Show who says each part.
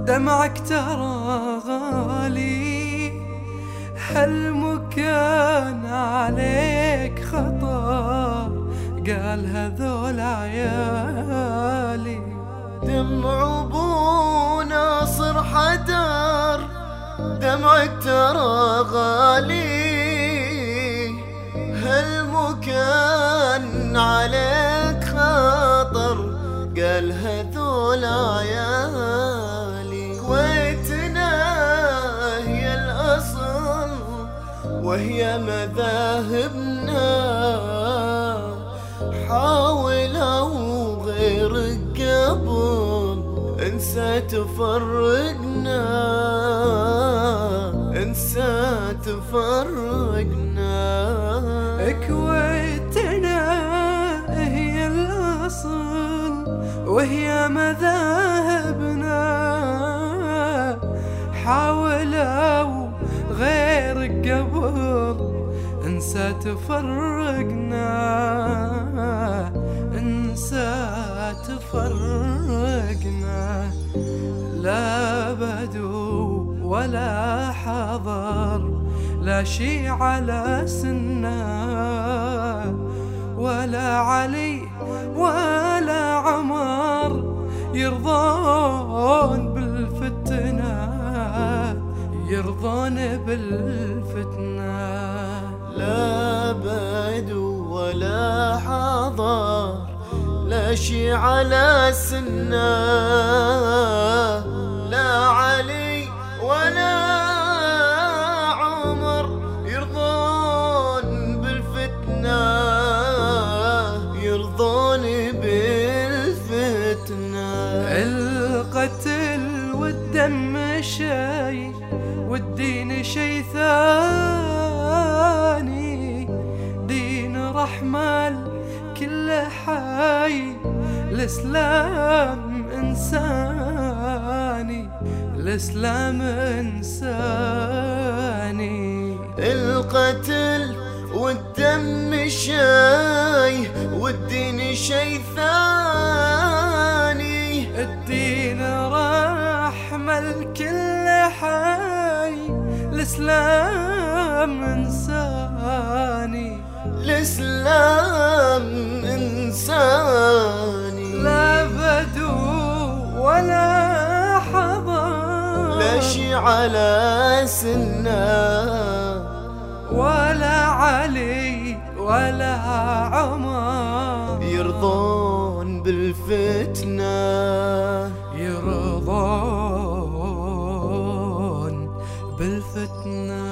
Speaker 1: دمعك ترى غالي، هالمكان عليك خطر، قال هذول عيالي.
Speaker 2: دمع ابو ناصر حدر، دمعك ترى غالي، هالمكان عليك خطر، قال هذول عيالي. كويتنا هي الأصل وهي مذاهبنا، حاولوا غير قبل انسى تفرقنا، انسى تفرقنا.
Speaker 1: كويتنا هي الأصل وهي مذاهبنا، حاولوا غير قبل انسى تفرقنا، انسى تفرقنا. لا بدو ولا حضر، لا شي على سنة، ولا علي ولا عمر يرضون بالفتنة، يرضون بالفتنة.
Speaker 2: لا بدو ولا حضر، لا شي على سنة، لا علي ولا عمر يرضون بالفتنة، يرضون بالفتنة.
Speaker 1: القتل والدم شي والدين شي ثاني، دين رحمة كل حي، الإسلام إنساني، الإسلام إنساني.
Speaker 2: القتل والدم شي والدين شي ثاني،
Speaker 1: الدين رحمة لكل حي، الإسلام إنساني،
Speaker 2: الإسلام إنساني.
Speaker 1: لا بدو ولا حضر،
Speaker 2: لا شي على سنة،
Speaker 1: ولا علي ولا عمر
Speaker 2: يرضون بالفتنة،
Speaker 1: يرضون بالفتنة.